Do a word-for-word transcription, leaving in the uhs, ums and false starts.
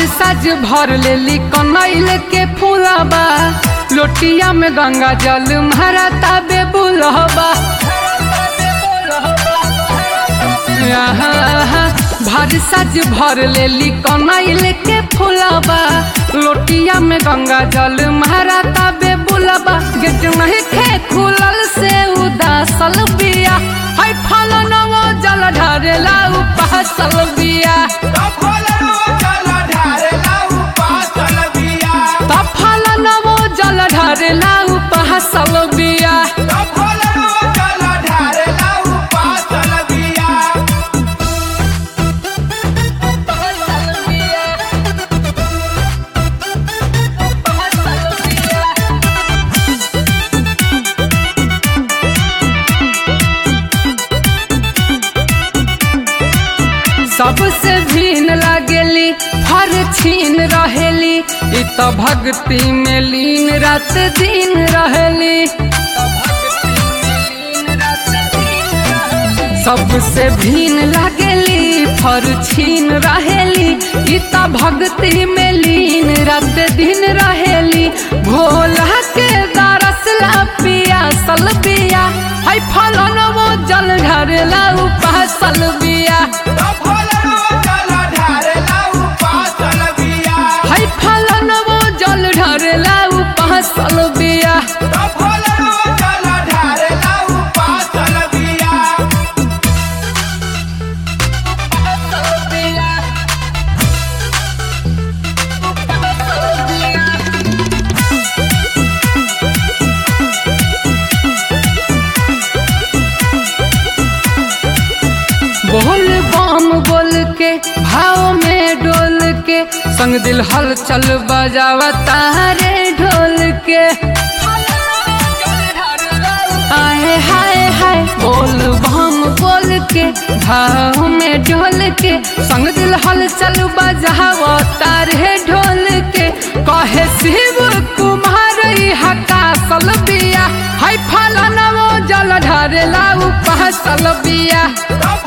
साज भर लेली कनैल के फूलबा लोटिया में गंगा जल मारा ताबे बुलहबा भर साज भर लेली कनैल के फूलबा लोटिया में गंगा जल मारा ताबे बुलबा गेट नहीं खे खुलल से उदासल बिया है फलनवा जल ढारेला उपासल बिया फलनवा जल ढारेला उपासल बिया सबसे भीन लगेली हर छीन रहेली इ तो भक्ति में लीन रात दिन रहेली सबसे भीन लगेली हर छीन रहेली इ तो भक्ति में लीन रात दिन रहेली भोला के दरसला पिया सल बिया है फलनवा जल ढारेला उपासल बिया फलनवा जल ढारेला उपासल बिया बोल बम बोल के भाव में डोल के संग दिल हलचल बजावा तारे ढोल के आए हाय हाय बोल बम बोल के भाव में डोल के संग दिल हलचल बजावा तारे ढोल के कहे शिव कुमार हकासल बिया है फलनवा जल ढारेला उपासल बिया।